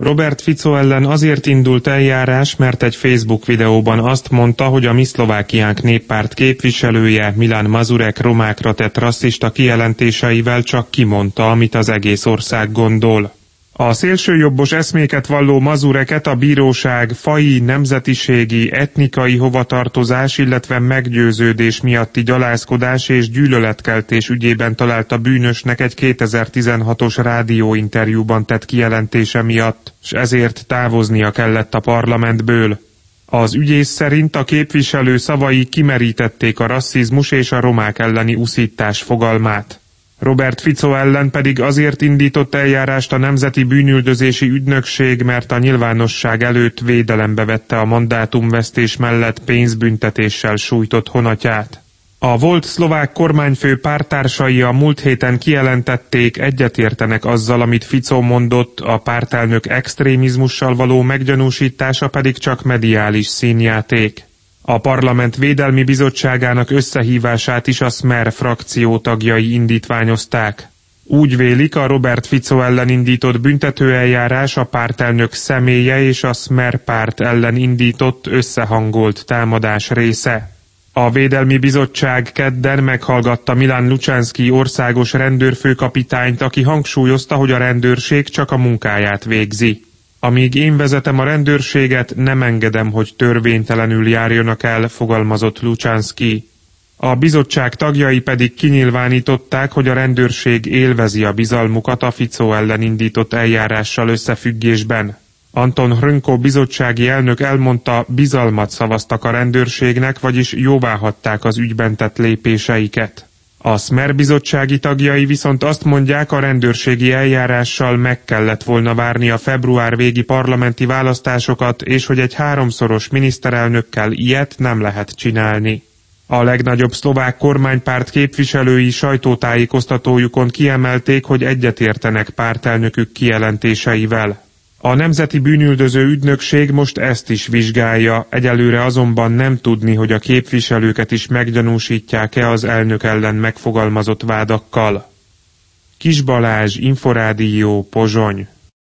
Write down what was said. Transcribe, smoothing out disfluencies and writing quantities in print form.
Robert Fico ellen azért indult eljárás, mert egy Facebook videóban azt mondta, hogy a Mi Szlovákiánk néppárt képviselője Milan Mazurek romákra tett rasszista kijelentéseivel csak kimondta, amit az egész ország gondol. A szélsőjobbos eszméket valló Mazureket a bíróság faji, nemzetiségi, etnikai hovatartozás, illetve meggyőződés miatti gyalázkodás és gyűlöletkeltés ügyében találta bűnösnek egy 2016-os rádióinterjúban tett kijelentése miatt, s ezért távoznia kellett a parlamentből. Az ügyész szerint a képviselő szavai kimerítették a rasszizmus és a romák elleni uszítás fogalmát. Robert Fico ellen pedig azért indított eljárást a Nemzeti Bűnüldözési Ügynökség, mert a nyilvánosság előtt védelembe vette a mandátumvesztés mellett pénzbüntetéssel sújtott honatját. A volt szlovák kormányfő párttársai a múlt héten kijelentették, egyetértenek azzal, amit Fico mondott, a pártelnök extrémizmussal való meggyanúsítása pedig csak mediális színjáték. A Parlament Védelmi Bizottságának összehívását is a Smer frakció tagjai indítványozták. Úgy vélik, a Robert Fico ellen indított büntetőeljárás a pártelnök személye és a Smer párt ellen indított összehangolt támadás része. A Védelmi Bizottság kedden meghallgatta Milan Lučanský országos rendőrfőkapitányt, aki hangsúlyozta, hogy a rendőrség csak a munkáját végzi. Amíg én vezetem a rendőrséget, nem engedem, hogy törvénytelenül járjanak el, fogalmazott Lučanský. A bizottság tagjai pedig kinyilvánították, hogy a rendőrség élvezi a bizalmukat a Fico ellen indított eljárással összefüggésben. Anton Hrnko bizottsági elnök elmondta, bizalmat szavaztak a rendőrségnek, vagyis jóváhagyták az ügyben tett lépéseiket. A Smer bizottsági tagjai viszont azt mondják, a rendőrségi eljárással meg kellett volna várni a február végi parlamenti választásokat, és hogy egy 3-szoros miniszterelnökkel ilyet nem lehet csinálni. A legnagyobb szlovák kormánypárt képviselői sajtótájékoztatójukon kiemelték, hogy egyetértenek pártelnökük kijelentéseivel. A Nemzeti Bűnüldöző Ügynökség most ezt is vizsgálja, egyelőre azonban nem tudni, hogy a képviselőket is meggyanúsítják-e az elnök ellen megfogalmazott vádakkal. Kis Balázs, Inforádió, Pozsony.